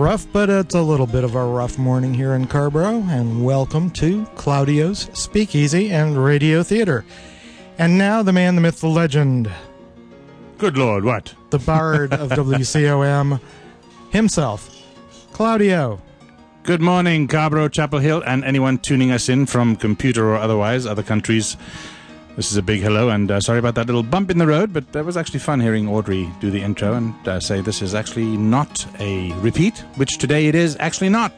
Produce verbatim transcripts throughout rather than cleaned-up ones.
rough, but it's a little bit of a rough morning here in Carborough, and welcome to Claudio's Speakeasy and Radio Theater. And now the man, the myth, the legend. Good Lord, what? The bard of W C O M himself, Claudio. Good morning, Carborough, Chapel Hill, and anyone tuning us in from computer or otherwise, other countries. This is a big hello, and uh, sorry about that little bump in the road, but that was actually fun hearing Audrey do the intro and uh, say this is actually not a repeat, which today it is actually not.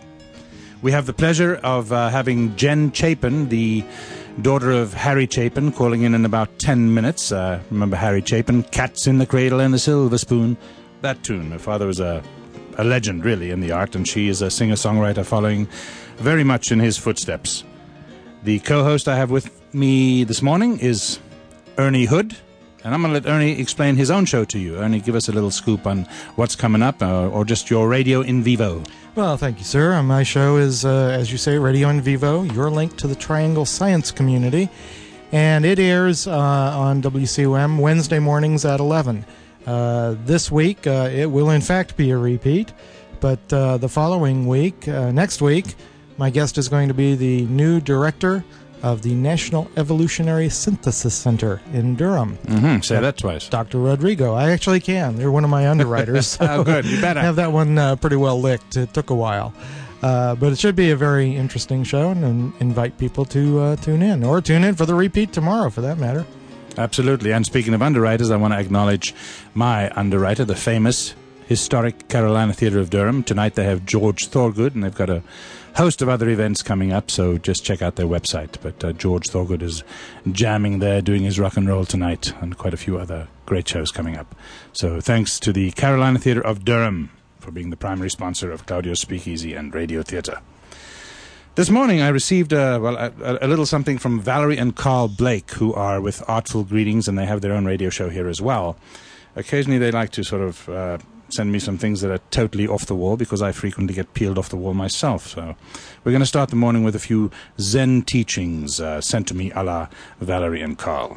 We have the pleasure of uh, having Jen Chapin, the daughter of Harry Chapin, calling in in about ten minutes. Uh, remember Harry Chapin, Cats in the Cradle and the Silver Spoon, that tune. Her father was a, a legend, really, in the art, and she is a singer-songwriter following very much in his footsteps. The co-host I have with me this morning is Ernie Hood, and I'm going to let Ernie explain his own show to you. Ernie, give us a little scoop on what's coming up, uh, or just your radio in vivo. Well, thank you, sir. My show is, uh, as you say, Radio in Vivo, your link to the Triangle Science community, and it airs uh, on W C O M Wednesday mornings at eleven. Uh, this week, uh, it will in fact be a repeat, but uh, the following week, uh, next week, my guest is going to be the new director of the National Evolutionary Synthesis Center in Durham. Mm-hmm. Say that twice. Doctor Rodrigo. I actually can. They're one of my underwriters. So oh, good. You better. I have that one uh, pretty well licked. It took a while. Uh, but it should be a very interesting show, and, and invite people to uh, tune in, or tune in for the repeat tomorrow, for that matter. Absolutely. And speaking of underwriters, I want to acknowledge my underwriter, the famous historic Carolina Theatre of Durham. Tonight they have George Thorogood, and they've got a host of other events coming up, so just check out their website. But uh, George Thorogood is jamming there, doing his rock and roll tonight, and quite a few other great shows coming up. So thanks to the Carolina Theatre of Durham for being the primary sponsor of Claudio's Speakeasy and Radio Theatre. This morning I received uh, well, a, a little something from Valerie and Carl Blake, who are with Artful Greetings, and they have their own radio show here as well. Occasionally they like to sort of uh, send me some things that are totally off the wall, because I frequently get peeled off the wall myself. So we're going to start the morning with a few Zen teachings uh, sent to me a la Valerie and Carl.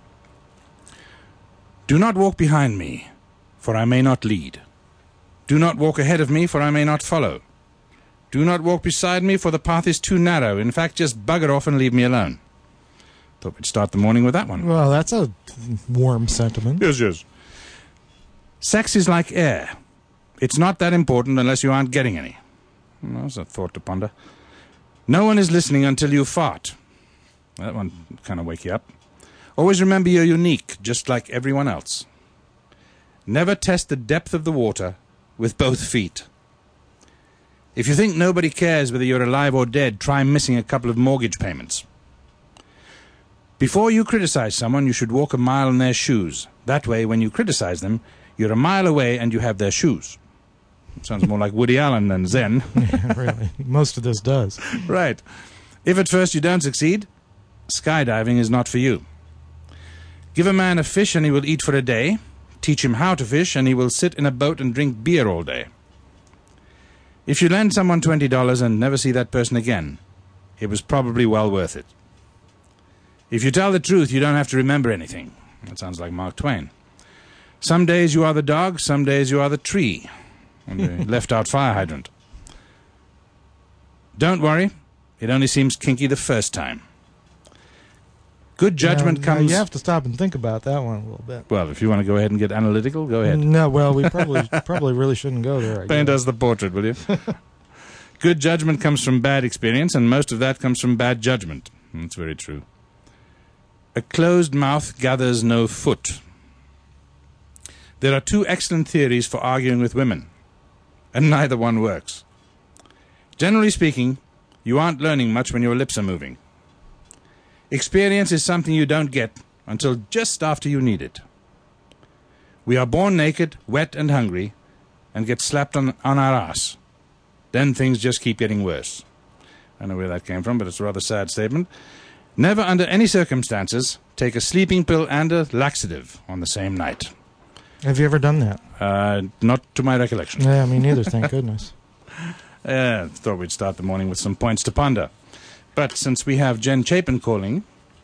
Do not walk behind me, for I may not lead. Do not walk ahead of me, for I may not follow. Do not walk beside me, for the path is too narrow. In fact, just bugger off and leave me alone. Thought we'd start the morning with that one. Well, that's a warm sentiment. Yes, yes. Sex is like air. It's not that important unless you aren't getting any. Well, that's a thought to ponder. No one is listening until you fart. That one kind of wake you up. Always remember you're unique, just like everyone else. Never test the depth of the water with both feet. If you think nobody cares whether you're alive or dead, try missing a couple of mortgage payments. Before you criticize someone, you should walk a mile in their shoes. That way, when you criticize them, you're a mile away and you have their shoes. Sounds more like Woody Allen than Zen. Yeah, really. Most of this does. Right. If at first you don't succeed, skydiving is not for you. Give a man a fish and he will eat for a day. Teach him how to fish and he will sit in a boat and drink beer all day. If you lend someone twenty dollars and never see that person again, it was probably well worth it. If you tell the truth, you don't have to remember anything. That sounds like Mark Twain. Some days you are the dog, some days you are the tree. And the left-out fire hydrant. Don't worry, it only seems kinky the first time. Good judgment now, comes... Now you have to stop and think about that one a little bit. Well, if you want to go ahead and get analytical, go ahead. No, well, we probably probably really shouldn't go there. I Paint guess. us the portrait, will you? Good judgment comes from bad experience, and most of that comes from bad judgment. That's very true. A closed mouth gathers no foot. There are two excellent theories for arguing with women, and neither one works. Generally speaking, you aren't learning much when your lips are moving. Experience is something you don't get until just after you need it. We are born naked, wet and hungry, and get slapped on, on our ass. Then things just keep getting worse. I don't know where that came from, but it's a rather sad statement. Never under any circumstances take a sleeping pill and a laxative on the same night. Have you ever done that? Uh, not to my recollection. Yeah, me neither, thank goodness. Uh, thought we'd start the morning with some points to ponder. But since we have Jen Chapin calling,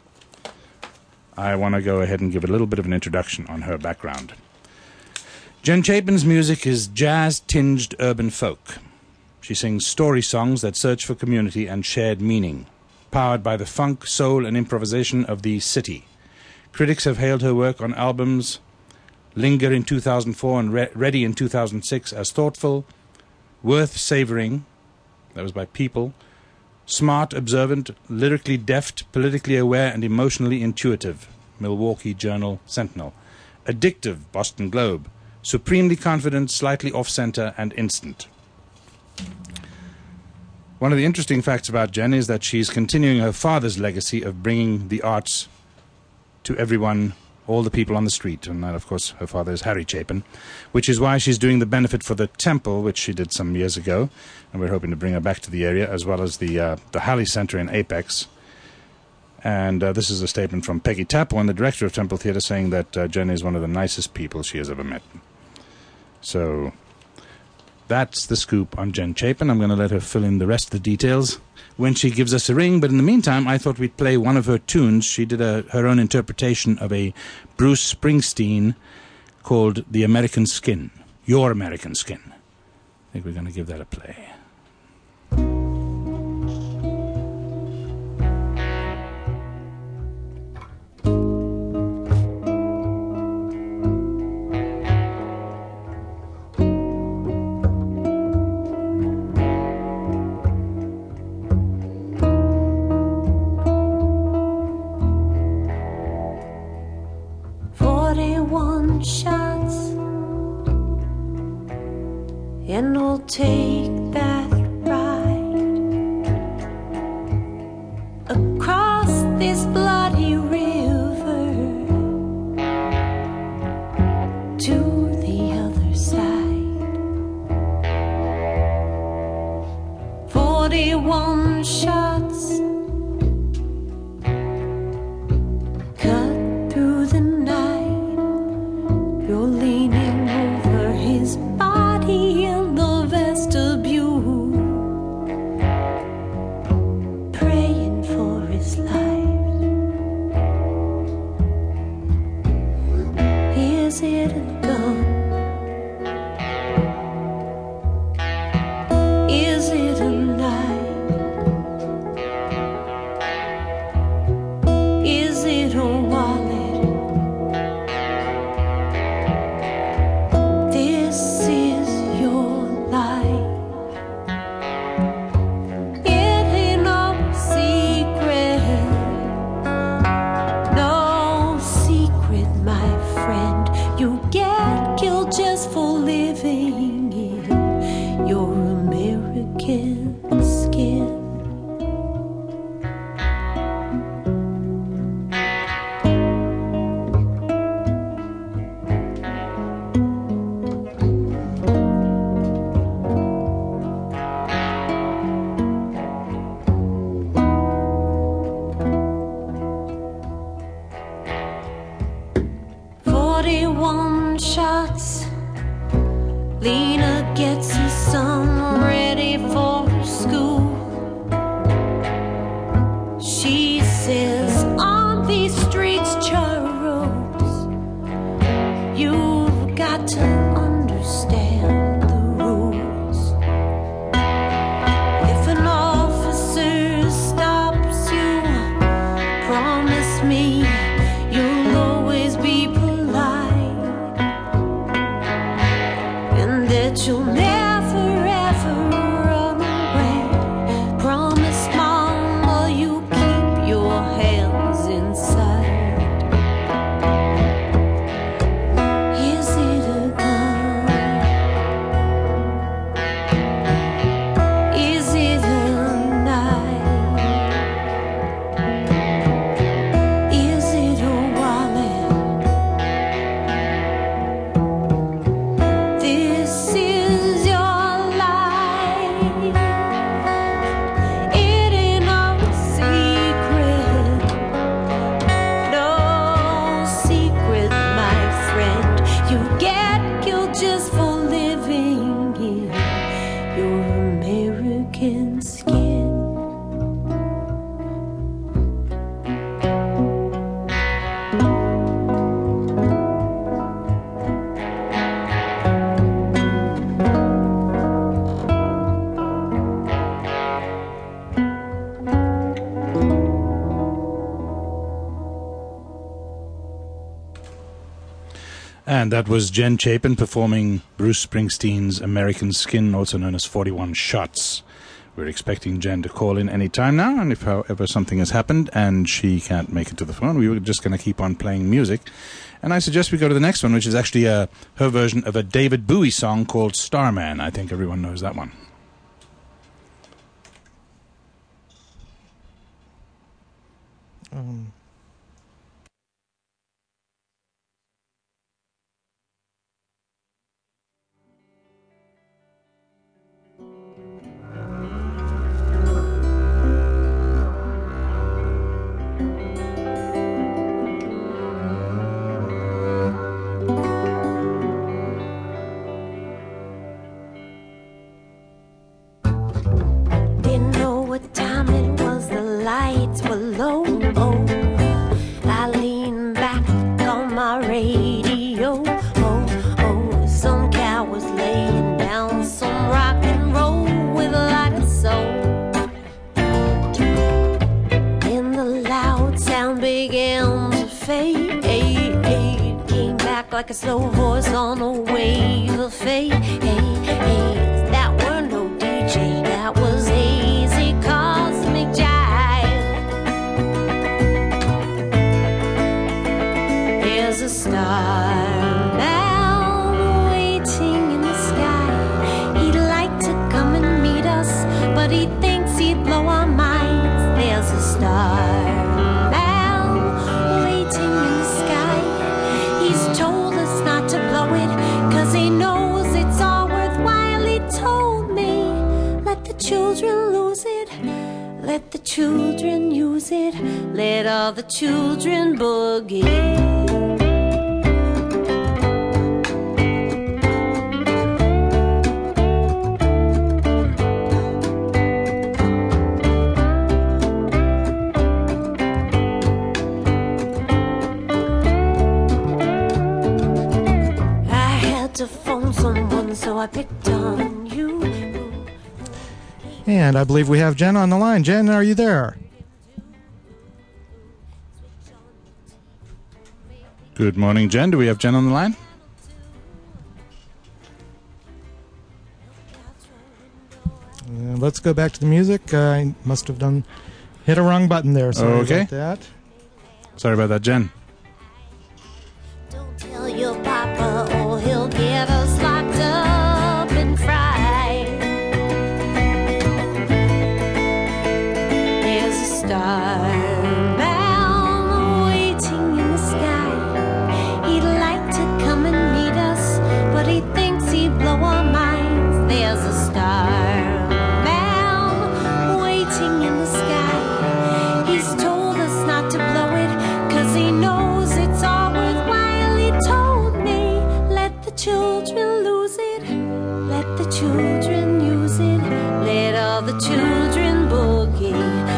I want to go ahead and give a little bit of an introduction on her background. Jen Chapin's music is jazz-tinged urban folk. She sings story songs that search for community and shared meaning, powered by the funk, soul, and improvisation of the city. Critics have hailed her work on albums Linger in two thousand four and Re- Ready in two thousand six as thoughtful, worth savoring, that was by People, smart, observant, lyrically deft, politically aware, and emotionally intuitive, Milwaukee Journal Sentinel, addictive, Boston Globe, supremely confident, slightly off-center, and instant. One of the interesting facts about Jen is that she's continuing her father's legacy of bringing the arts to everyone, all the people on the street. And that, of course, her father is Harry Chapin, which is why she's doing the benefit for the temple, which she did some years ago. And we're hoping to bring her back to the area, as well as the uh, the Halley Center in Apex. And uh, this is a statement from Peggy Tapwan, the director of Temple Theatre, saying that uh, Jen is one of the nicest people she has ever met. So that's the scoop on Jen Chapin. I'm going to let her fill in the rest of the details when she gives us a ring. But in the meantime, I thought we'd play one of her tunes. She did a, her own interpretation of a Bruce Springsteen called The American Skin, Your American Skin. I think we're going to give that a play. Shots, and I'll take that ride across this bloody river to the other side. Forty-one shots cut through the night. You're leaning over his body in the vestibule, praying for his life. Is it a gun? Is it a knife? Is it a wallet? Forty-one shots. Lena gets her son ready for school. She says, on these streets, Charles, you've got to understand the rules. If an officer stops you, promise me you'll always be polite, and that you'll never ever run And that was Jen Chapin performing Bruce Springsteen's American Skin, also known as forty-one Shots. We're expecting Jen to call in any time now, and if however something has happened and she can't make it to the phone, we were just going to keep on playing music. And I suggest we go to the next one, which is actually a, her version of a David Bowie song called Starman. I think everyone knows that one. Um... Like a slow voice on a wave of fate. Hey, hey, that were no D J, that was hazy cosmic jive. There's a star now waiting in the sky. He'd like to come and meet us, but he thinks he'd blow our minds. There's a star now waiting in the sky. He's told to blow it, cause he knows it's all worthwhile. He told me, let the children lose it, let the children use it, let all the children boogie. To phone someone, so I picked on you. And I believe we have Jen on the line. Jen, are you there? Good morning, Jen. Do we have Jen on the line? Uh, let's go back to the music. Uh, I must have done hit a wrong button there. Sorry okay. about that. Sorry about that, Jen. Don't tell your papa or he'll get us locked up and fried. There's a star bound waiting in the sky. He'd like to come and meet us, but he thinks he'd blow our minds. There's a star bound waiting in the sky. He's told us not to blow it, cause he knows it's all worthwhile. He told me, let the children lose it, let the children use it, let all the children boogie.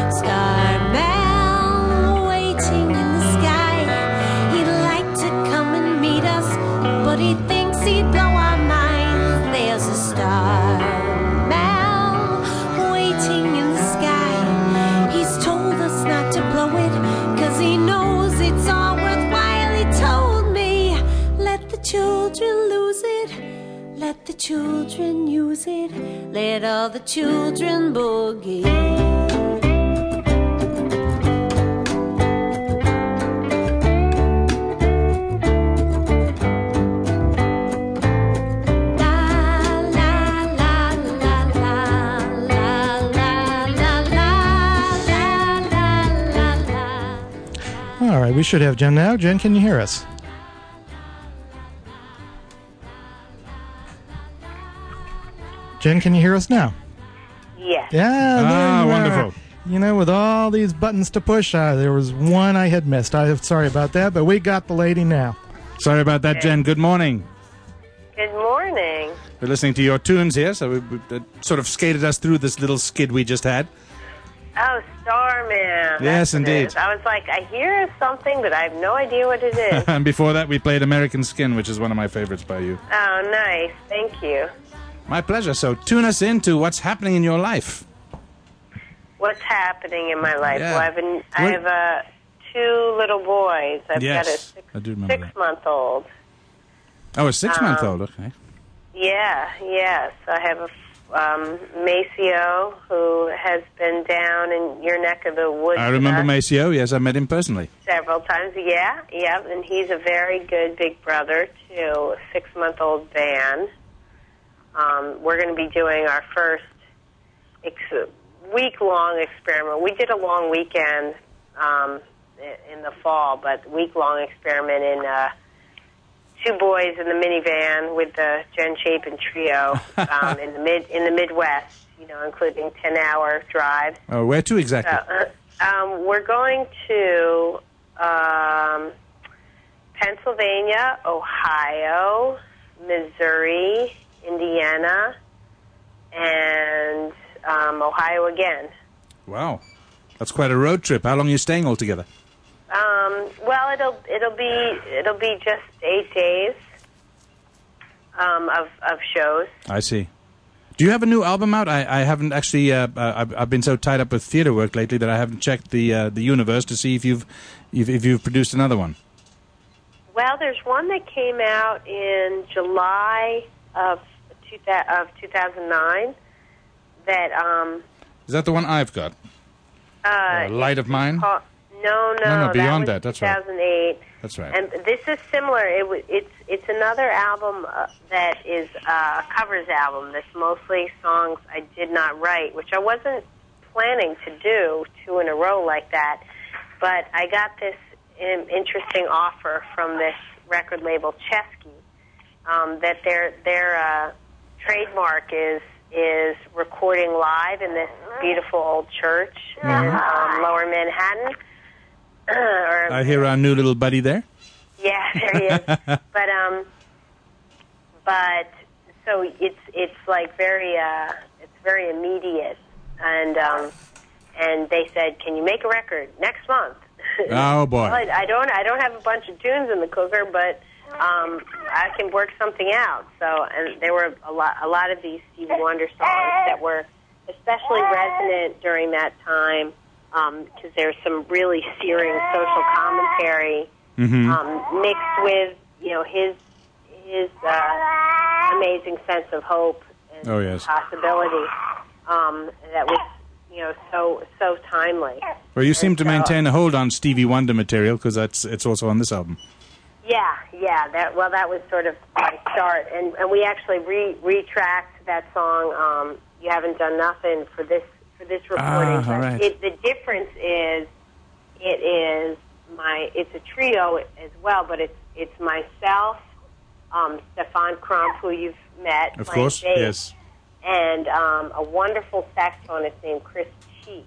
Starman waiting in the sky. He'd like to come and meet us, but he thinks he'd blow our minds. There's a starman waiting in the sky. He's told us not to blow it, cause he knows it's all worthwhile. He told me, let the children lose it, let the children use it, let all the children boogie. All right, we should have Jen now. Jen, can you hear us? Jen, can you hear us now? Yes. Yeah, there Ah, you are. wonderful. You know, with all these buttons to push, uh, there was one I had missed. I'm sorry about that, but we got the lady now. Sorry about that, Jen. Good morning. Good morning. We're listening to your tunes here, so we, we uh, sort of skated us through this little skid we just had. Oh, Starman. Yes, That's what it indeed. is. I was like, I hear something, but I have no idea what it is. And before that, we played American Skin, which is one of my favorites by you. Oh, nice. Thank you. My pleasure. So tune us into what's happening in your life. What's happening in my life? Yeah. Well, I've been, I have uh, two little boys. I've Yes, got a six, I do remember that. six-month-old Oh, a six-month-old, Um, okay. Yeah, yes. I have a um, Maceo who has been down in your neck of the woods. I remember with us Maceo, yes, I met him personally. several times. Yeah, yeah, and he's a very good big brother to a six-month-old Van. Um, we're going to be doing our first ex- week-long experiment. We did a long weekend um, in the fall, but week-long experiment in uh, two boys in the minivan with the Jen Chapin trio um, in the mid in the Midwest. You know, including ten-hour drives. Oh, where to exactly? Uh, um, we're going to um, Pennsylvania, Ohio, Missouri, Indiana, and um, Ohio again. Wow. That's quite a road trip. How long are you staying altogether? Um, well, it'll it'll be it'll be just eight days um, of of shows. I see. Do you have a new album out? I, I haven't actually. Uh, I've, I've been so tied up with theater work lately that I haven't checked the uh, the universe to see if you've if, if you've produced another one. Well, there's one that came out in July of two, of two thousand nine. That um. Is that the one I've got? Uh, uh, Light of Mine. Called, no, no, no, no. Beyond that, that, that's two thousand eight. right. That's right. And this is similar. It w- it's it's another album uh, that is uh, a covers album. That's mostly songs I did not write, which I wasn't planning to do two in a row like that. But I got this um, interesting offer from this record label, Chesky, um, that their their uh, trademark is is recording live in this beautiful old church in um, Lower Manhattan. or, I hear our new little buddy there. Yeah, there he is. but um, but so it's it's like very uh, it's very immediate, and um, and they said, can you make a record next month? Oh boy! Well, I, I don't I don't have a bunch of tunes in the cooker, but um, I can work something out. So, and there were a lot a lot of these Stevie Wonder songs that were especially resonant during that time. Because um, there's some really searing social commentary mm-hmm. um, mixed with, you know, his his uh, amazing sense of hope and oh, yes. possibility um, that was, you know, so so timely. Well, you seem and to so, maintain a hold on Stevie Wonder material because that's it's also on this album. Yeah, yeah. That well, that was sort of my start, and and we actually re retracked that song. Um, you haven't done nothing for this. For this recording, ah, all right. it, the difference is it is my it's a trio as well, but it's it's myself, um, Stefan Crump, who you've met, of playing course, bass, yes, and um, a wonderful saxophonist named Chris Cheek,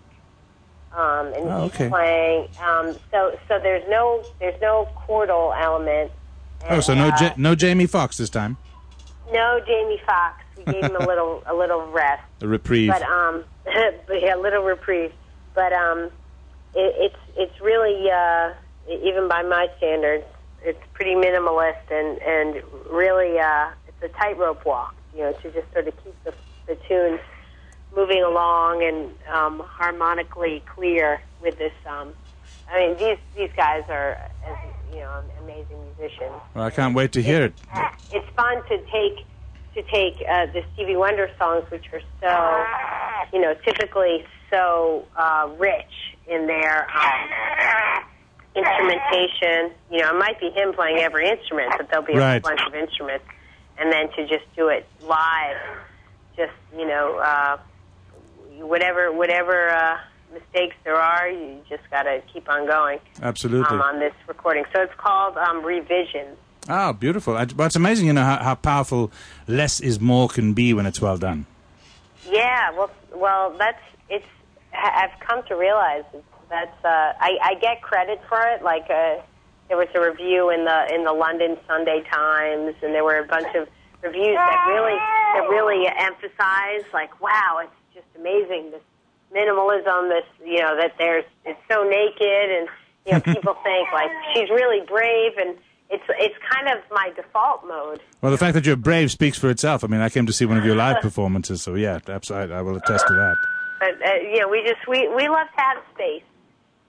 um, and oh, he's okay. playing. Um, so so there's no there's no chordal element. And, oh, so no uh, ja- no Jamie Foxx this time. No Jamie Foxx. We gave him a little a little rest. A reprieve. But um, but yeah, a little reprieve. But um, it, it's it's really uh, even by my standards, it's pretty minimalist and and really uh, it's a tightrope walk. You know, to just sort of keep the the tunes moving along and um, harmonically clear with this. Um, I mean, these these guys are, as you know, amazing musicians. Well, I can't wait to hear it. It's fun to take to take uh, the Stevie Wonder songs, which are so, you know, typically so uh, rich in their um, instrumentation. You know, it might be him playing every instrument, but there'll be a right. bunch of instruments, and then to just do it live, just you know, uh, whatever whatever. Uh, mistakes there are, you just got to keep on going. Absolutely. Um, on this recording. So it's called um, Revisions. Oh, beautiful. But it's amazing, you know, how, how powerful less is more can be when it's well done. Yeah, well, well, that's, it's, I've come to realize that's, uh, I, I get credit for it. Like, uh, there was a review in the, in the London Sunday Times, and there were a bunch of reviews that really, that really emphasize, like, wow, it's just amazing, this minimalism, this, you know, that there's, it's so naked, and, you know, people think, like, she's really brave, and it's it's kind of my default mode. Well, the fact that you're brave speaks for itself. I mean, I came to see one of your live performances, so yeah, absolutely, I will attest to that. But, uh, you know, we just, we, we love to have space.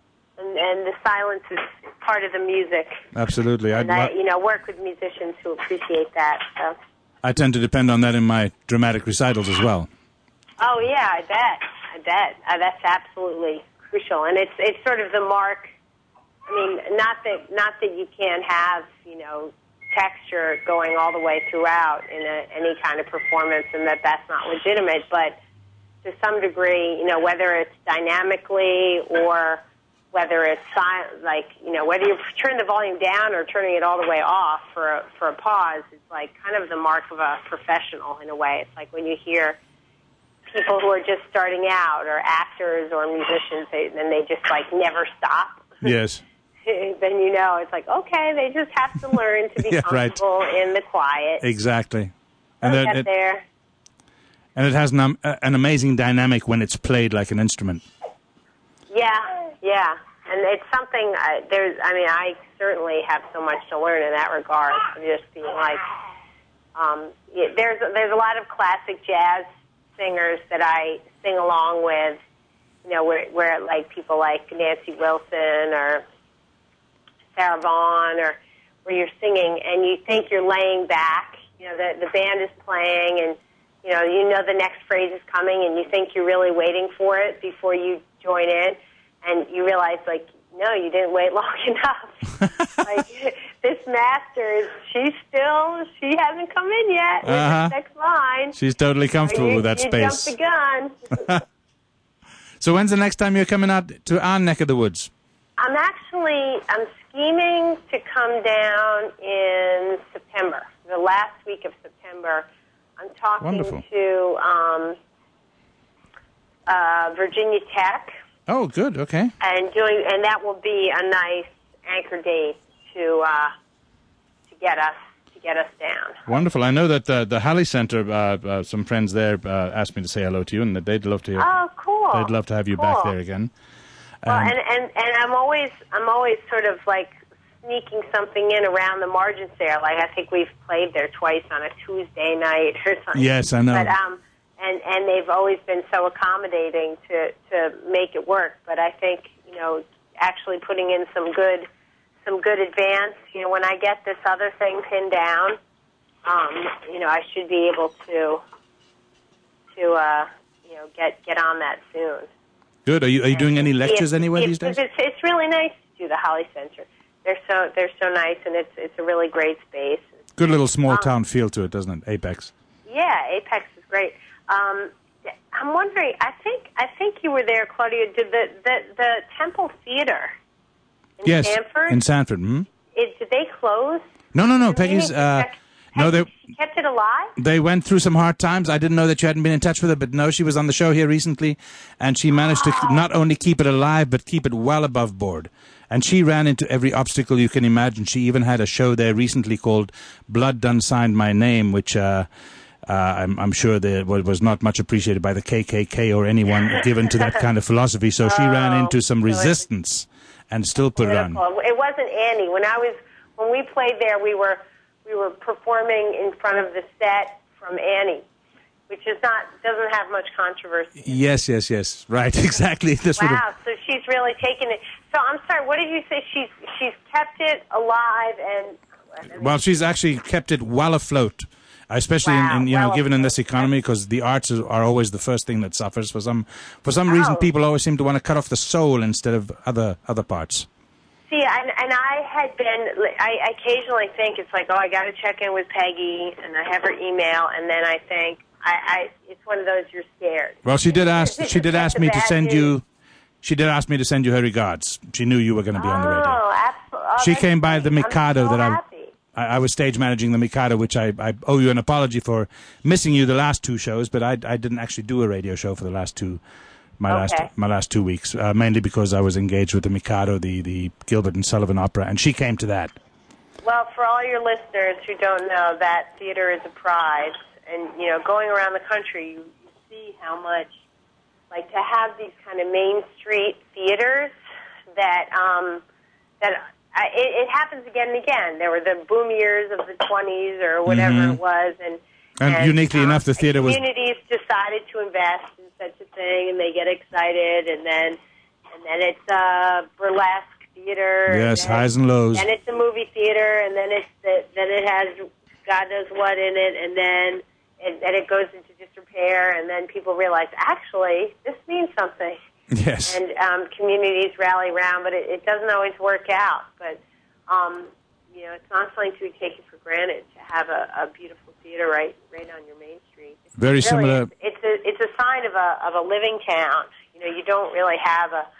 and, and the silence is part of the music. Absolutely. And I, I, you know, work with musicians who appreciate that. So. I tend to depend on that in my dramatic recitals as well. Oh yeah, I bet. I bet. Uh, that's absolutely crucial, and it's it's sort of the mark. I mean, not that not that you can't have, you know, texture going all the way throughout in a, any kind of performance, and that that's not legitimate, but to some degree, you know, whether it's dynamically or whether it's silent, like, you know, whether you turn the volume down or turning it all the way off for a, for a pause, it's like kind of the mark of a professional in a way. It's like when you hear people who are just starting out, or actors or musicians, they, and they just like never stop. Yes. Then you know it's like, okay, they just have to learn to be yeah, comfortable right. in the quiet. Exactly. And They'll get it, there. And it has an, um, an amazing dynamic when it's played like an instrument. Yeah, yeah. And it's something, uh, there's, I mean, I certainly have so much to learn in that regard. Just being like, um, yeah, there's, there's a lot of classic jazz singers that I sing along with, you know, where, where like people like Nancy Wilson or Sarah Vaughan, or where you're singing and you think you're laying back, you know, the, the band is playing and, you know, you know the next phrase is coming and you think you're really waiting for it before you join in, and you realize, like, no, you didn't wait long enough. Like, this master, is she still, she hasn't come in yet with uh-huh. the next line. She's totally comfortable you, with that you space. You jumped the gun. So when's the next time you're coming out to our neck of the woods? I'm actually, I'm scheming to come down in September, the last week of September. I'm talking Wonderful. to um, uh, Virginia Tech. Oh, good. Okay. And doing, and that will be a nice anchor date to uh, to get us to get us down. Wonderful. I know that uh, the Halley Center, uh, uh, some friends there uh, asked me to say hello to you, and that they'd love to. Oh, cool. They'd love to have you cool. back there again. Well, Um, and, and and I'm always I'm always sort of like sneaking something in around the margins there. Like, I think we've played there twice on a Tuesday night or something. Yes, I know. But um, and and they've always been so accommodating to to make it work. But I think, you know, actually putting in some good some good advance. You know, when I get this other thing pinned down, um, you know, I should be able to to uh, you know get get on that soon. Good. Are you are you doing any lectures If- anywhere if- these days? It's, it's really nice to do the Halley Center. They're so they're so nice, and it's it's a really great space. Good little small Um, town feel to it, doesn't it? Apex. Yeah, Apex is great. Um, I'm wondering. I think I think you were there, Claudia. Did the the, the Temple Theater in Yes, Sanford? in Sanford. Hmm? It, did they close? No, no, no. Did they Peggy's. need to Uh, check- no, they kept it alive. they went through some hard times. I didn't know that you hadn't been in touch with her, but no, she was on the show here recently, and she managed to not only keep it alive but keep it well above board. And she ran into every obstacle you can imagine. She even had a show there recently called Blood Done Signed My Name, which uh, uh, I'm, I'm sure that was not much appreciated by the K K K or anyone given to that kind of philosophy. So she ran into some resistance and still put it on. Beautiful. It wasn't Annie. When I was when we played there, we were we were performing in front of the set from Annie, which is not doesn't have much controversy. Yes, yes, yes. Right, exactly. This would have- Wow, so she's really taken it. So I'm sorry, what did you say? She's she's kept it alive and. Well, she's actually kept it well afloat, especially Wow, in, in you know, well given in this afloat. economy, because the arts are, are always the first thing that suffers. For some for some reason, Oh. people always seem to want to cut off the soul instead of other other parts. See, and, and I had been, I occasionally think it's like, oh, I got to check in with Peggy, and I have her email, and then I think, I, I it's one of those you're scared. Well, she did ask she did ask me to Bad send news. you. She did ask me to send you her regards. She knew you were going to be on the radio. Oh, absolutely. Oh, She that's came by great. the Mikado I'm so that I, happy. I I was stage managing the Mikado, which I, I owe you an apology for missing you the last two shows, but I I didn't actually do a radio show for the last two my Okay. last my last two weeks, uh, mainly because I was engaged with the Mikado, the the Gilbert and Sullivan opera, and she came to that. Well, for all your listeners who don't know, that theater is a prize. And, you know, going around the country, you, you see how much, like, to have these kind of Main Street theaters that, um, that I, it, it happens again and again. There were the boom years of the twenties or whatever Mhm. it was. And, And uniquely um, enough, the theater was- communities decided to invest in such a thing, and they get excited, and then and and then it's a burlesque theater. Yes, and then, highs and lows. And it's a movie theater, and then it's the, then it has God knows what in it, and then it, then it goes into disrepair, and then people realize, actually, this means something. Yes. And um, communities rally around, but it, it doesn't always work out. But, um, you know, it's not something to be taken for granted to have a, a beautiful theater right right on your main street. It's Very really, similar. It's, it's a it's a sign of a of a living town. You know, you don't really have a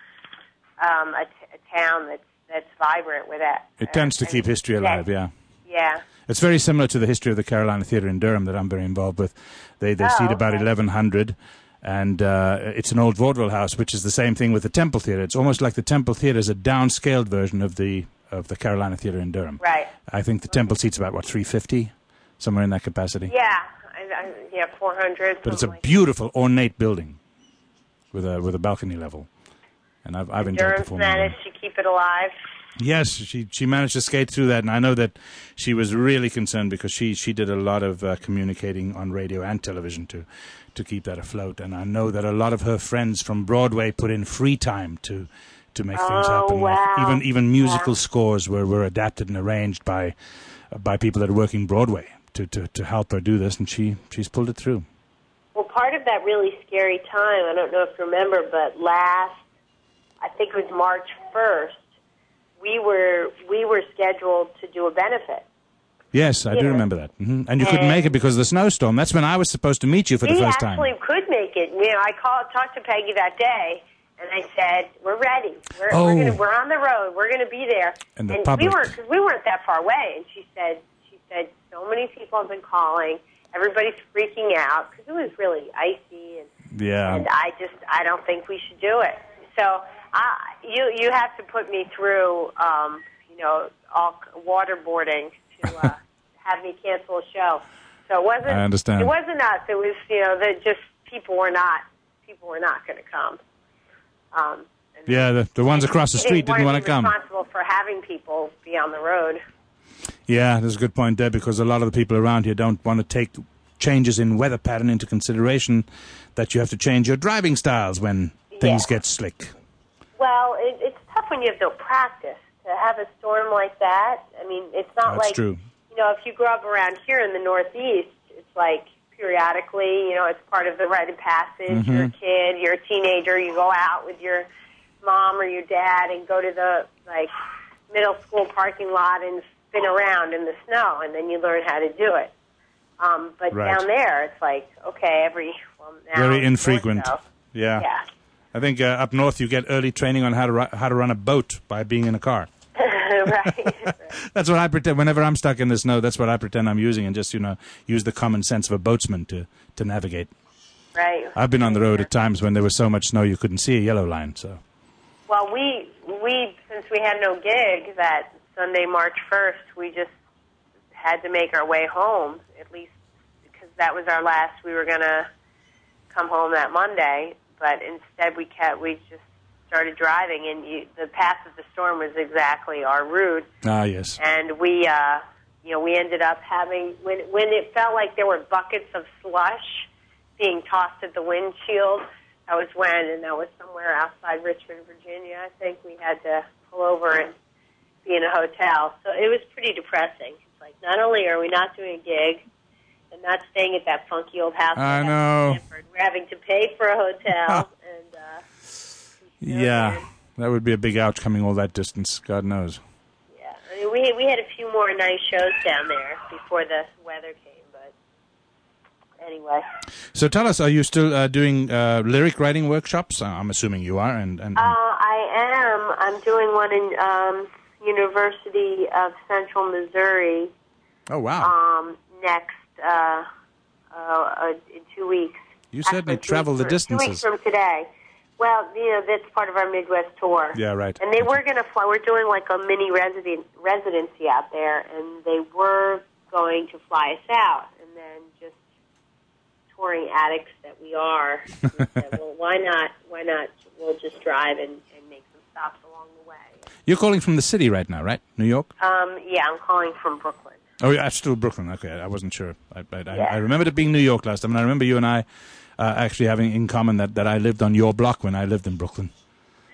um, a, t- a town that's that's vibrant with that. It tends to uh, keep history alive, yeah. Yeah. It's very similar to the history of the Carolina Theatre in Durham that I'm very involved with. They they Oh, seat about okay. eleven hundred, and uh, it's an old vaudeville house, which is the same thing with the Temple Theatre. It's almost like the Temple Theatre is a downscaled version of the of the Carolina Theatre in Durham. Right. I think the Temple seats about, what, three fifty? Somewhere in that capacity. Yeah. I, I, yeah, four hundred. But it's a like beautiful, ornate building with a with a balcony level. And I've, I've enjoyed Durham's performing there. managed to keep it alive. Yes, she she managed to skate through that, and I know that she was really concerned because she, she did a lot of uh, communicating on radio and television to to keep that afloat. And I know that a lot of her friends from Broadway put in free time to to make things Oh, happen. wow. Even even musical Yeah. scores were, were adapted and arranged by uh, by people that are working Broadway to, to, to help her do this, and she she's pulled it through. Well, part of that really scary time, I don't know if you remember, but last, I think it was March first, we were we were scheduled to do a benefit. Yes, I do Yeah. remember that. hmm And you couldn't And- make it because of the snowstorm. That's when I was supposed to meet you for the we first time. actually could make it. You know, I called, talked to Peggy that day, and I said, "We're ready. We're Oh. we're, gonna, we're on the road. We're going to be there." And the we public- weren't because we weren't that far away. And she said, "She said so many people have been calling. Everybody's freaking out because it was really icy, and Yeah. and I just I don't think we should do it." So I, you you have to put me through, um, you know, all waterboarding to uh, have me cancel a show. So it wasn't. I understand. It wasn't us. It was you know that just people were not people were not going to come. Um, and Yeah, the, the ones across the we street didn't want to be come. Responsible for having people be on the road. Yeah, that's a good point there, because a lot of the people around here don't want to take changes in weather pattern into consideration, that you have to change your driving styles when things Yeah. get slick. Well, it, it's tough when you have no practice to have a storm like that. I mean, it's not That's like true. you know, if you grew up around here in the Northeast, it's like periodically, you know, it's part of the rite of passage. Mm-hmm. You're a kid, you're a teenager, you go out with your mom or your dad and go to the like middle school parking lot and spin around in the snow, and then you learn how to do it. Um, but Right. down there, it's like okay, every well, now Very more infrequent. so. Yeah. Yeah. I think uh, up north you get early training on how to ru- how to run a boat by being in a car. right. That's what I pretend. Whenever I'm stuck in the snow, that's what I pretend I'm using, and just, you know, use the common sense of a boatsman to, to navigate. Right. I've been on the road at times when there was so much snow you couldn't see a yellow line. So Well, we we since we had no gig that Sunday, March first, we just had to make our way home, at least because that was our last. We were gonna come home that Monday, but instead we kept we just started driving, and you, the path of the storm was exactly our route, ah yes, and we uh, you know we ended up having when when it felt like there were buckets of slush being tossed at the windshield. That was when, and that was somewhere outside Richmond, Virginia. I think we had to pull over and be in a hotel. So it was pretty depressing. It's like not only are we not doing a gig and not staying at that funky old house, I we have know. in Stanford, we're having to pay for a hotel. and uh, you know, yeah, and- that would be a big ouch coming all that distance. God knows. yeah. I mean, we we had a few more nice shows down there before the weather came, but anyway. So tell us, are you still uh, doing uh, lyric writing workshops? Uh, I'm assuming you are. And, and, Uh, I am. I'm doing one in um, University of Central Missouri oh wow, um, next uh, uh, uh, in two weeks. you certainly Actually, two travel the weeks from- Two weeks distances. from today. Well, you know, that's part of our Midwest tour. Yeah, right. And they were going to fly. We're doing like a mini resident, residency out there, and they were going to fly us out, and then just touring addicts that we are. We said, well, why not? Why not? We'll just drive and, and make some stops along the way. You're calling from the city right now, right? New York? Um, yeah, I'm calling from Brooklyn. Oh, yeah, that's still Brooklyn. Okay, I wasn't sure. I, I, I, Yeah. I remembered it being New York last time, and I remember you and I uh, actually having in common that, that I lived on your block when I lived in Brooklyn. That's right.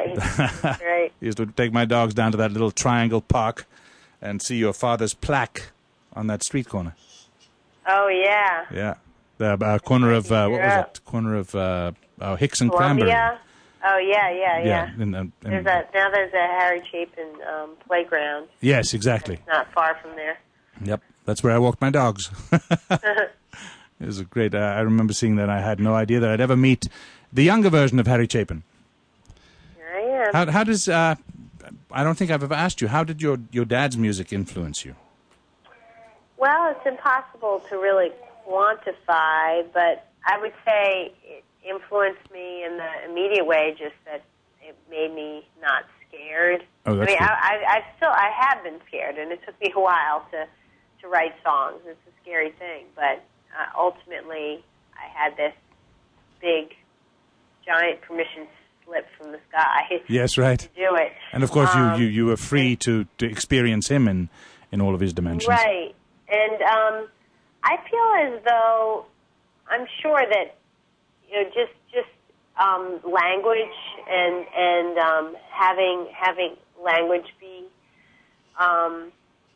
right. That's right. I used to take my dogs down to that little triangle park and see your father's plaque on that street corner. Oh, yeah. Yeah. The uh, corner of, uh, what was Yeah. it? Corner of uh, oh, Hicks and Columbia. Cranberry. Oh, yeah, yeah, yeah. Yeah. And, and, and, There's a, now there's a Harry Chapin um, playground. yes, exactly. Not far from there. Yep. That's where I walked my dogs. It was a great, uh, I remember seeing that. I had no idea that I'd ever meet the younger version of Harry Chapin. Here I am. How, how does, uh, I don't think I've ever asked you, how did your, your dad's music influence you? Well, it's impossible to really quantify, but I would say it influenced me in the immediate way, just that it made me not scared. Oh, that's I mean, good. I, I, I still, I have been scared, and it took me a while to, to write songs. It's a scary thing, but uh, ultimately, I had this big, giant permission slip from the sky. Yes, right. To do it. And of course, Um, you, you, you were free to, to experience him in, in all of his dimensions. Right. And um, I feel as though I'm sure that, you know, just just um, language and and um, having having language be um,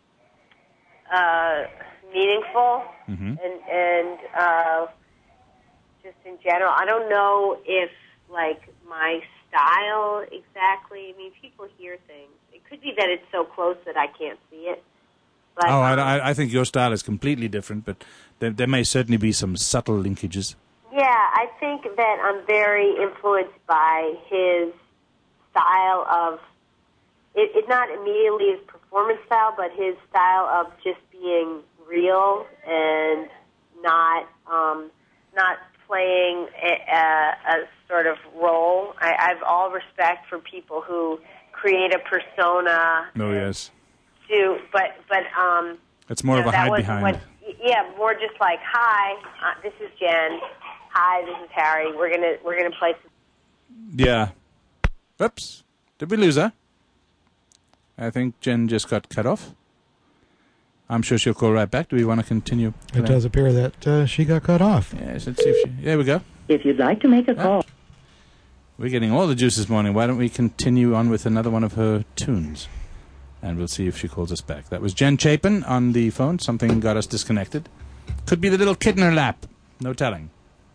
uh, meaningful Mm-hmm. and and uh, just in general. I don't know if like my style exactly. I mean, people hear things. It could be that it's so close that I can't see it. But, Oh, um, I, I think your style is completely different, but there, there may certainly be some subtle linkages. yeah, I think that I'm very influenced by his style of, it, it not immediately his performance style, but his style of just being real and not um, not playing a, a, a sort of role. I, I have all respect for people who create a persona. Oh, yes. Do, but but um. It's more you of know, a that hide wasn't behind. what- yeah, more just like, hi, uh, this is Jen. Hi, this is Harry. We're gonna we're gonna play some. Yeah. Oops. Did we lose her? I think Jen just got cut off. I'm sure she'll call right back. Do we want to continue? It does appear that uh, she got cut off. Yes, let's see if she... There we go. If you'd like to make a call. We're getting all the juice this morning. Why don't we continue on with another one of her tunes? And we'll see if she calls us back. That was Jen Chapin on the phone. Something got us disconnected. Could be the little kid in her lap. No telling.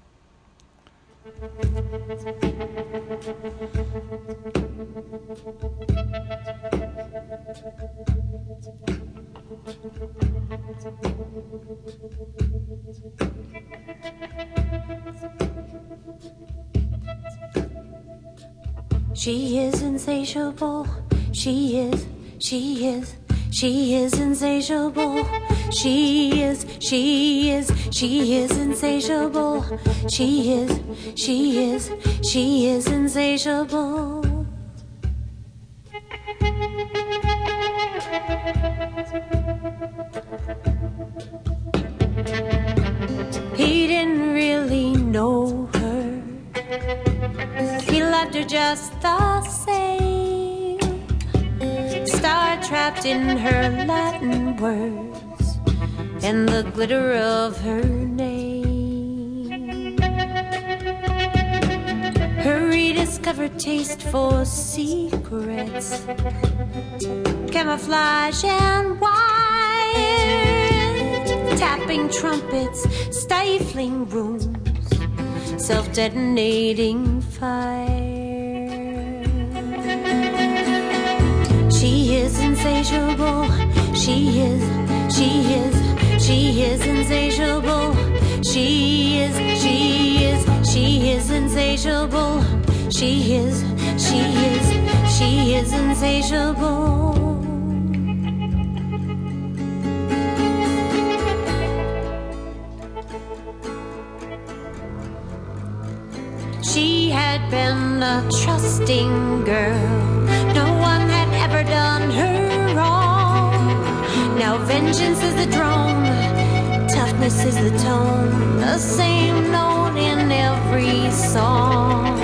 She is insatiable. She is, she is, she is insatiable. She is, she is, she is insatiable. She is, she is, she is insatiable. He didn't really know her. He loved her just the same. Star trapped in her Latin words and the glitter of her name. Her rediscovered taste for secrets, camouflage and wire, tapping trumpets, stifling rooms, self-detonating fire. She is insatiable. She is, she is, she is insatiable. She is, she is, she is insatiable. She is, she is, she is insatiable. She had been a trusting girl. No one had ever done her wrong. Now vengeance is the drone, toughness is the tone, the same note in every song.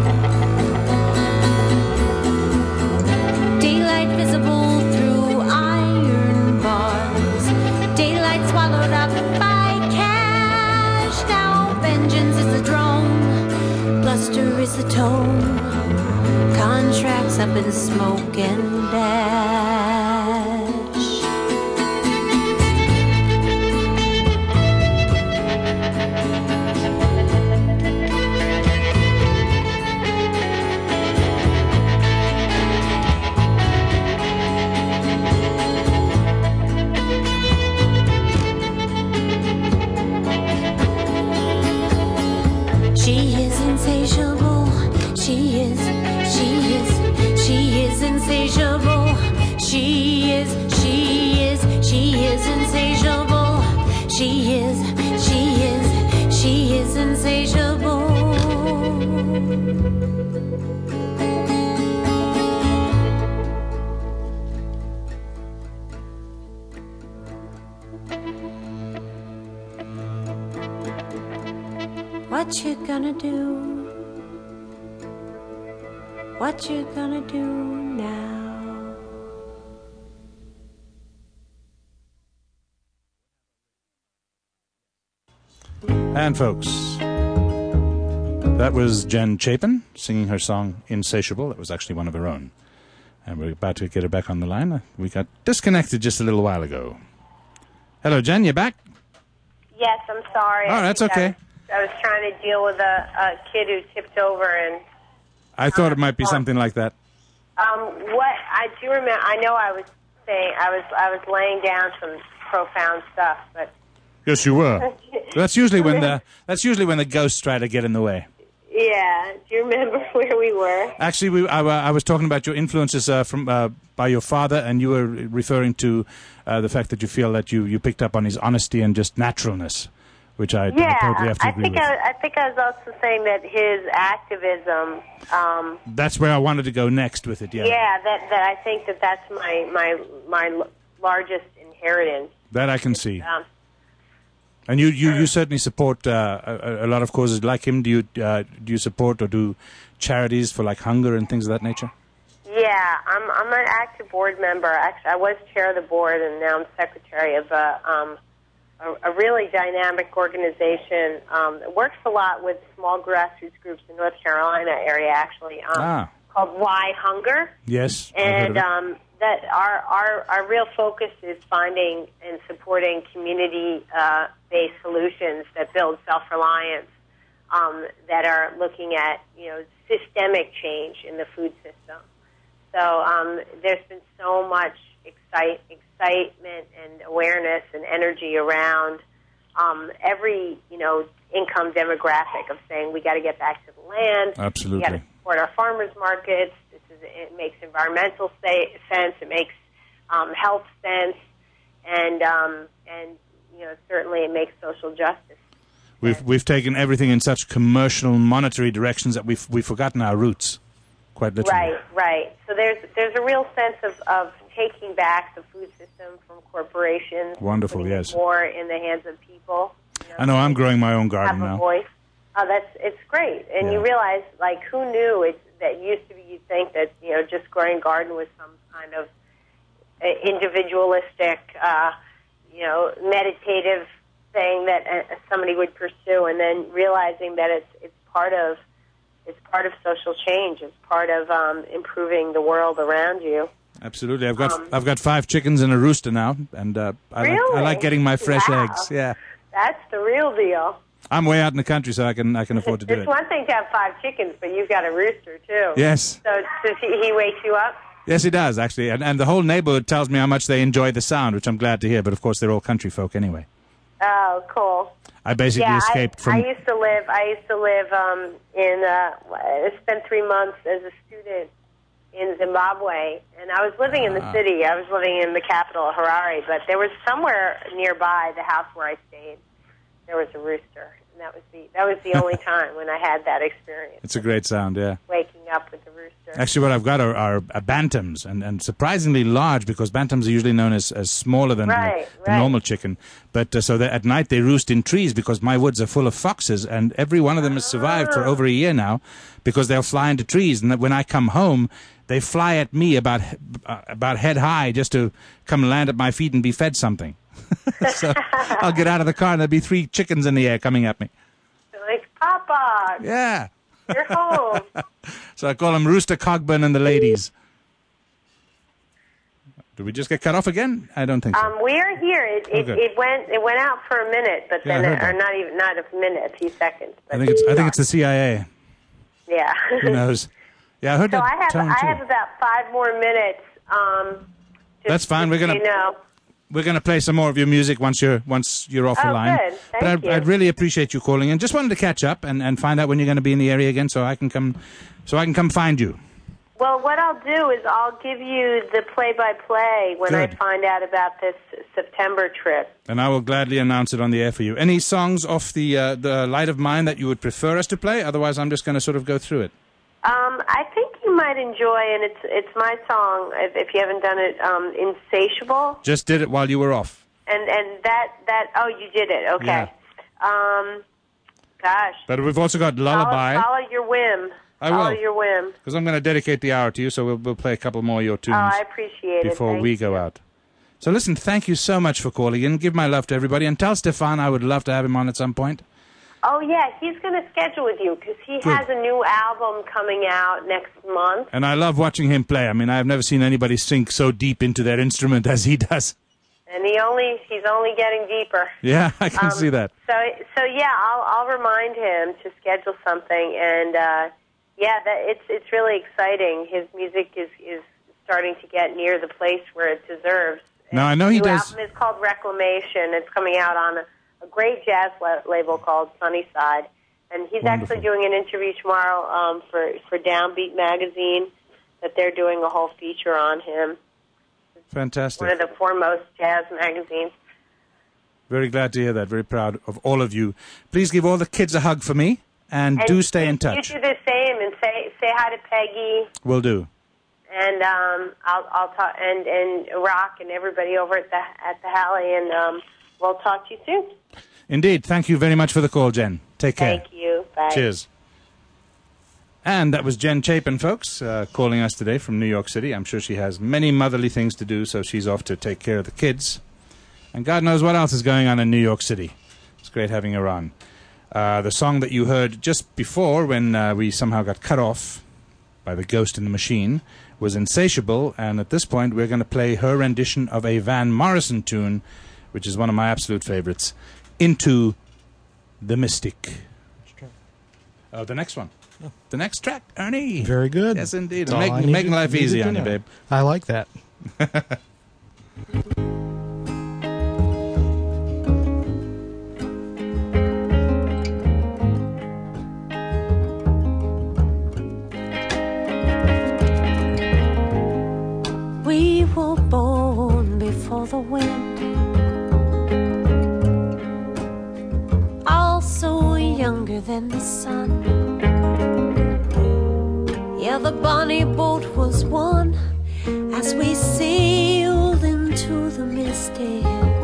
Daylight visible through iron bars, daylight swallowed up by cash. Now vengeance is the drone, bluster is the tone, conscience tracks up in smoke and ash. She is insatiable. She is, she is, she is insatiable. She is, she is, she is insatiable. She is, she is, she is insatiable. What you gonna do? What you gonna do now? And folks, that was Jen Chapin singing her song Insatiable. It was actually one of her own. And we're about to get her back on the line. We got disconnected just a little while ago. Hello, Jen, you back? Yes, I'm sorry. Oh, that's okay. I was, I was trying to deal with a, a kid who tipped over and... I thought it might be something like that. Um, what I do remember, I know I was saying, I was I was laying down some profound stuff, but... Yes, you were. That's usually when the that's usually when the ghosts try to get in the way. Yeah. Do you remember where we were? Actually, we, I, I was talking about your influences uh, from uh, by your father, and you were referring to uh, the fact that you feel that you, you picked up on his honesty and just naturalness, which I, yeah, I totally have to I agree think with. I, I think I was also saying that his activism. Um, that's where I wanted to go next with it. Yeah. Yeah. That that I think that that's my my my l- largest inheritance. That I can see. Um, And you, you, you certainly support uh, a, a lot of causes like him. Do you uh, do you support or do charities for like hunger and things of that nature? Yeah, I'm I'm an active board member. Actually, I was chair of the board, and now I'm secretary of a um, a, a really dynamic organization um, that works a lot with small grassroots groups in North Carolina area. Actually, um, Ah. called Why Hunger. Yes. I've heard And of it. um, that our, our our real focus is finding and supporting community-based uh, solutions that build self-reliance, um, that are looking at, you know, systemic change in the food system. So um, there's been so much excite, excitement and awareness and energy around um, every, you know, income demographic of saying we got to get back to the land. Absolutely. We got to support our farmers markets. This is, it makes environmental say, sense. It makes um, health sense, and um, and you know certainly it makes social justice. We've we've taken everything in such commercial, monetary directions that we've we've forgotten our roots, quite literally. Right, right. So there's there's a real sense of, of taking back the food system from corporations. Wonderful, putting it yes. more in the hands of people. You know, I know I'm growing my own garden have a now. voice. Oh, that's it's great, and Yeah. you realize like who knew it that used to be you'd think that you know just growing garden was some kind of uh, individualistic, uh, you know, meditative thing that uh, somebody would pursue, and then realizing that it's it's part of it's part of social change. It's part of um, improving the world around you. Absolutely. I've got Um, I've got five chickens and a rooster now, and uh, I like I Really? like getting my fresh Wow. eggs. Yeah. That's the real deal. I'm way out in the country, so I can I can afford to do It's it. one thing to have five chickens, but you've got a rooster too. Yes. So does he, he wake you up? Yes, he does, actually. And, and the whole neighborhood tells me how much they enjoy the sound, which I'm glad to hear. But, of course, they're all country folk anyway. Oh, cool. I basically Yeah, escaped I, from... I used to live. I used to live um, in. Uh, I spent three months as a student in Zimbabwe, and I was living in the Ah. city. I was living in the capital, Harare. But there was somewhere nearby the house where I stayed. There was a rooster, and that was the that was the only time when I had that experience. It's a great sound, yeah. Waking up with the rooster. Actually, what I've got are, are, are bantams, and, and surprisingly large, because bantams are usually known as, as smaller than Right, the, the right. normal chicken. But uh, so that at night they roost in trees, because my woods are full of foxes, and every one of them has survived for over a year now, because they'll fly into trees, and that when I come home, they fly at me about uh, about head high just to come land at my feet and be fed something. So I'll get out of the car, and there'll be three chickens in the air coming at me. Like Papa. Yeah. You're home. So I call him Rooster Cogburn and the ladies. Did we just get cut off again? I don't think so. Um, we are here. It, it, Okay. it went it went out for a minute, but Yeah, I then heard or that. not even not a minute, a few seconds. I think it's I think it's the C I A. yeah. Who knows? Yeah, I heard So that I have tone I too. have about five more minutes. Um, just, That's fine. We're just so gonna- you know. We're going to play some more of your music once you're once you're off the Oh, line. good. Thank but I'd, you. I'd really appreciate you calling in. Just wanted to catch up and, and find out when you're going to be in the area again, so I can come so I can come find you. Well, what I'll do is I'll give you the play-by-play when I Good. find out about this September trip. And I will gladly announce it on the air for you. Any songs off the uh, the Light of Mine that you would prefer us to play? Otherwise, I'm just going to sort of go through it. Um, I think you might enjoy, and it's it's my song. If, if you haven't done it, um, "Insatiable," Just did it while you were off. and and that that oh, you did it. Okay. Um, gosh. But we've also got Lullaby, Follow, follow your whim. I follow will. your whim. because I'm going to dedicate the hour to you, so we'll, we'll play a couple more of your tunes Oh, I appreciate it. before Thank we you. go out. So listen, thank you so much for calling in. Give my love to everybody, and tell Stefan I would love to have him on at some point. Oh yeah, he's going to schedule with you because he Good. has a new album coming out next month. And I love watching him play. I mean, I've never seen anybody sink so deep into their instrument as he does. And he only he's only getting deeper. Yeah, I can Um, see that. So so yeah, I'll I'll remind him to schedule something, and uh, yeah, that it's it's really exciting. His music is is starting to get near the place where it deserves. Now, I know he His new does- album is called Reclamation. It's coming out on a, a great jazz la- label called Sunnyside, and he's Wonderful. actually doing an interview tomorrow um, for for Downbeat magazine that they're doing a whole feature on him. Fantastic. One of the foremost jazz magazines. Very glad to hear that. Very proud of all of you. Please give all the kids a hug for me, and, And do stay in touch. You do the same, and say say hi to Peggy, Will do. and um, I'll I'll talk and and Rock and everybody over at the at the Halley, and um, we'll talk to you soon. Indeed. Thank you very much for the call, Jen. Take care. Thank you. Bye. Cheers. And that was Jen Chapin, folks, uh, calling us today from New York City. I'm sure she has many motherly things to do, so she's off to take care of the kids. And God knows what else is going on in New York City. It's great having her on. Uh, the song that you heard just before, when uh, we somehow got cut off by the Ghost in the Machine, was Insatiable. And at this point, we're going to play her rendition of a Van Morrison tune, which is one of my absolute favorites, Into the Mystic. Oh, the next one. The next track, Ernie. Very good. Yes, indeed. That's all Make- I needed- making life needed easy to on you, know. babe. I like that. We were born before the wind, also younger than the sun. Yeah, the bonnie boat was one as we sailed into the mystic.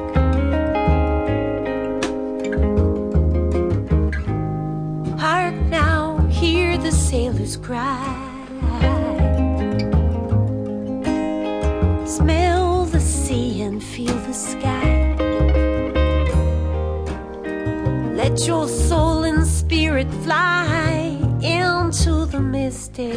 Hark now, hear the sailors cry. Smell the sea and feel the sky. Let your soul and spirit fly into the mystic.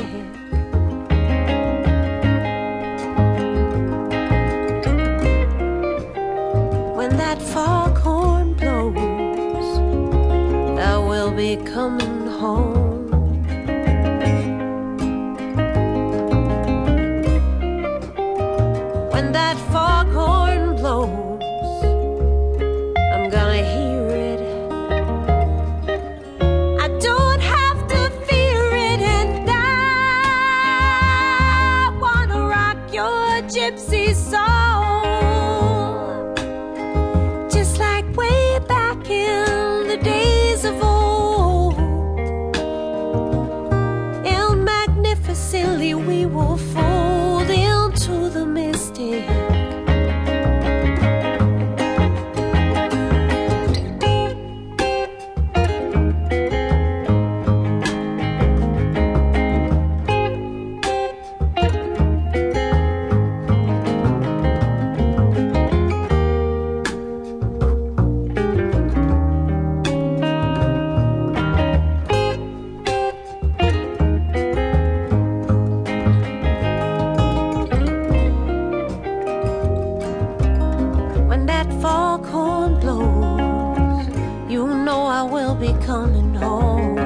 When that foghorn blows, I will be coming home. When that foghorn blows, I'm gonna hear it. I don't have to fear it, and I wanna rock your gypsy soul, just like way back in the days of old. that foghorn blows, you know I will be coming home.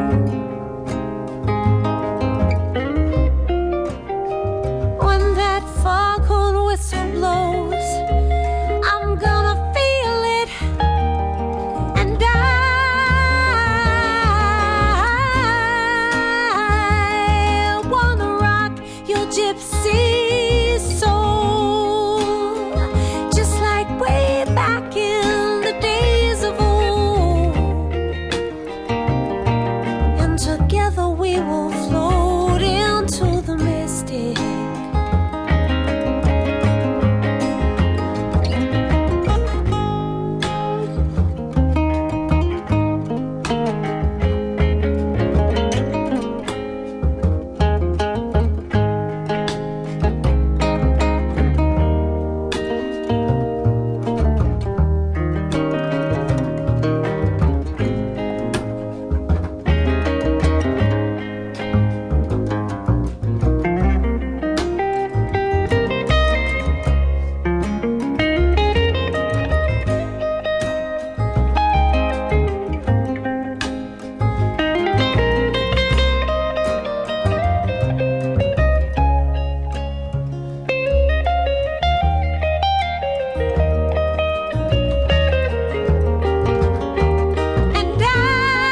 When that foghorn whistle blows, I'm gonna feel it, and I wanna rock your gypsy soul, just like way back in the days of old. And together we will float into the mystic. And I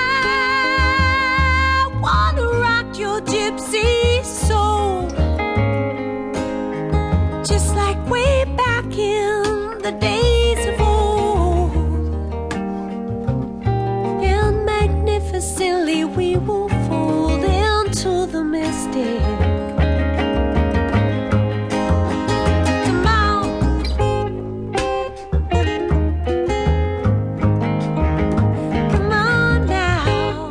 wanna rock your gypsy soul, just like way back in the days of old. And magnificently we will fold into the mystic. Come on. Come on now.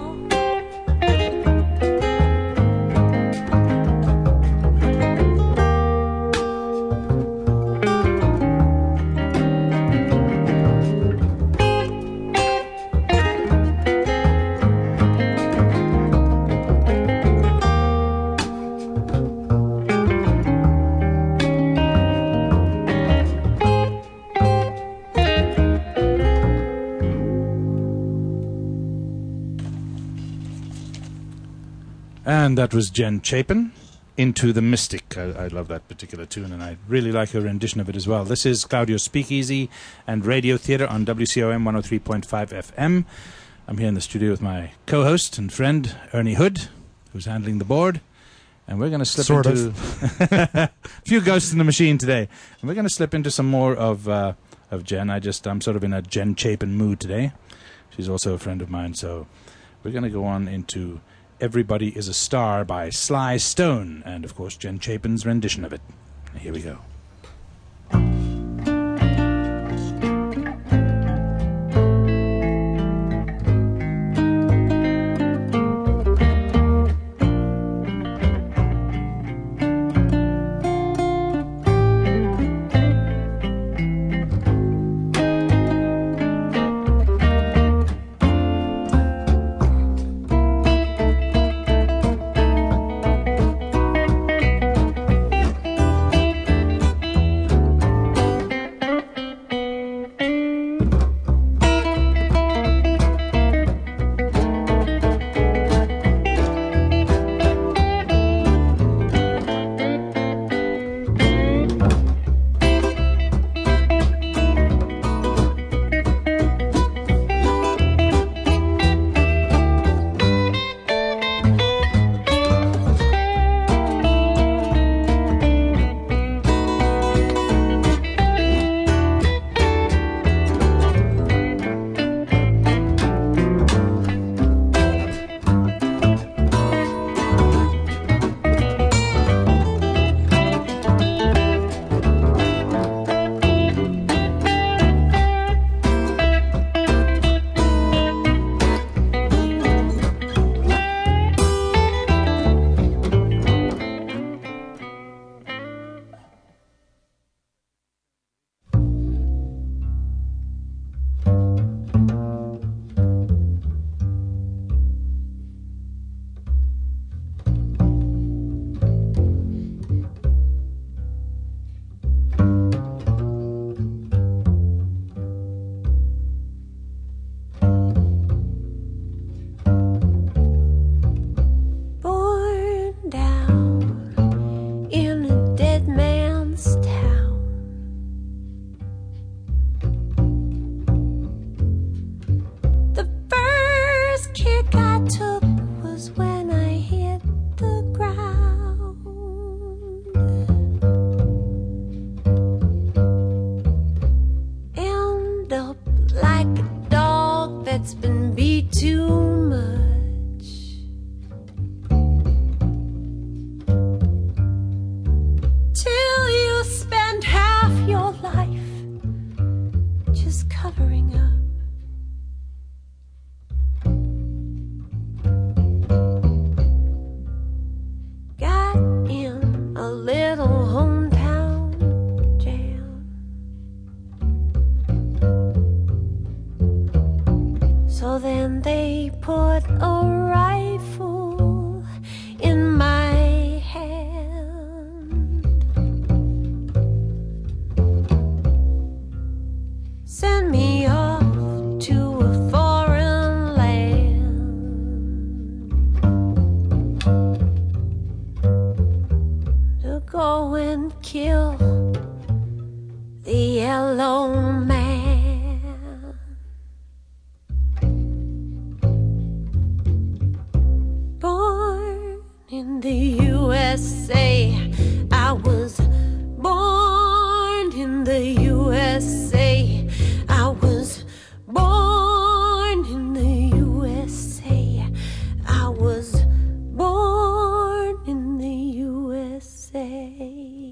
And that was Jen Chapin, Into the Mystic. I, I love that particular tune, and I really like her rendition of it as well. This is Claudio's Speakeasy and Radio Theatre on W C O M one oh three point five F M. I'm here in the studio with my co-host and friend, Ernie Hood, who's handling the board. And we're going to slip Sort into a few ghosts in the machine today. And we're going to slip into some more of uh, of Jen. I just, I'm sort of in a Jen Chapin mood today. She's also a friend of mine, so we're going to go on into Everybody is a Star by Sly Stone, and of course Jen Chapin's rendition of it. Here we go. that's been beat too much. Till you spend half your life just covering up. Got in a little hometown jam. So then they put a rifle in my hand. Send me off to a foreign land to go and kill the yellow man. Born in the U S A, I was born in the U S A. I was born in the U S A. I was born in the U S A.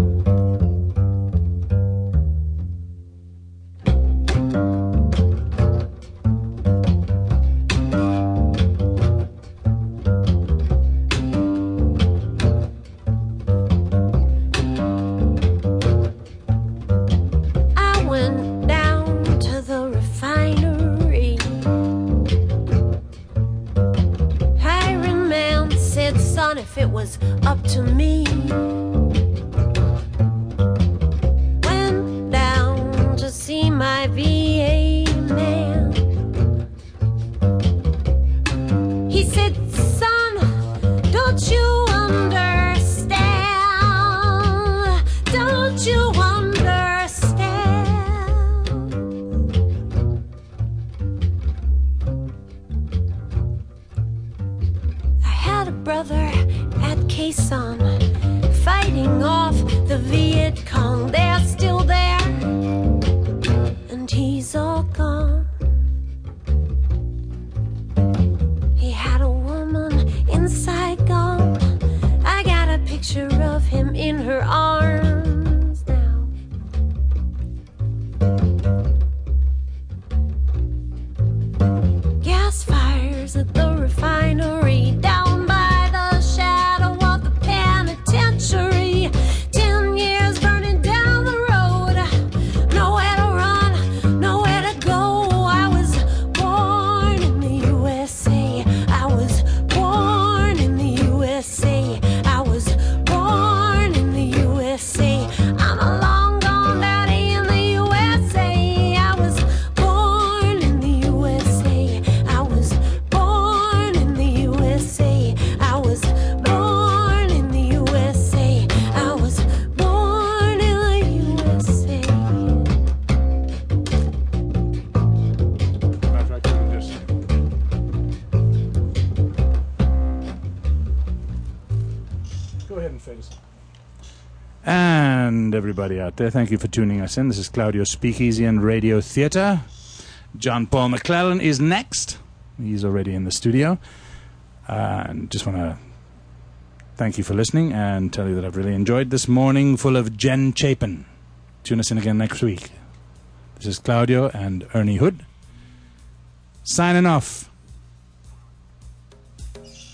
I went down to the refinery. Hiring man said, son, if it was up to me. Went down to see my V A man. He said, son, don't you understand? Don't you understand? I had a brother at Quezon fighting off the Viet Cong. They're still there, and he's all gone. He had a woman in Saigon. I got a picture of him in her arms now. Gas fires at the refinery down by the shadow of the penitentiary. Ten years burning down the road. Nowhere to run, nowhere to go. I was born in the U S A. I was born in the U S A. I was born in the U S A. I'm a long gone daddy in the U S A. I was born in the U S A. I was born in the U S A. I was born in the U S A. I was born in the U S A. Go ahead and fade us. And everybody out there, thank you for tuning us in. This is Claudio's Speakeasy and Radio Theatre. John Paul McClellan is next. He's already in the studio. Uh, and just want to thank you for listening and tell you that I've really enjoyed this morning full of Jen Chapin. Tune us in again next week. This is Claudio and Ernie Hood signing off.